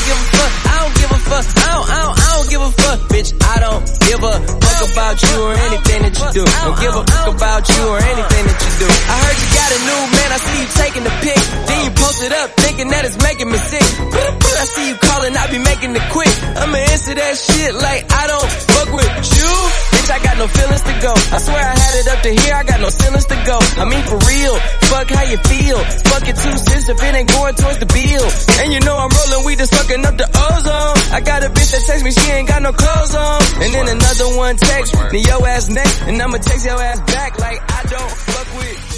give a fuck. I don't give a fuck. I don't give a fuck, bitch. I don't give a fuck about you or anything that you do. Don't give a fuck about you or anything that you do. I heard you got a new man, I see you taking the pic. Then you post it up, thinking that it's making me sick. I see you calling, I be making it quick. I'ma answer that shit like I don't fuck with you. Bitch, I got no feelings to go. I swear I had it up to here, I got no ceilings to go. I mean for real, fuck how you feel. Fuck it 2 cents if it ain't going towards the bill. And you know I'm rolling weed that's fucking up the ozone. I got a bitch that texts me, she ain't got no clothes on. And then another one text me your ass next, and I'ma text your ass back like I don't fuck with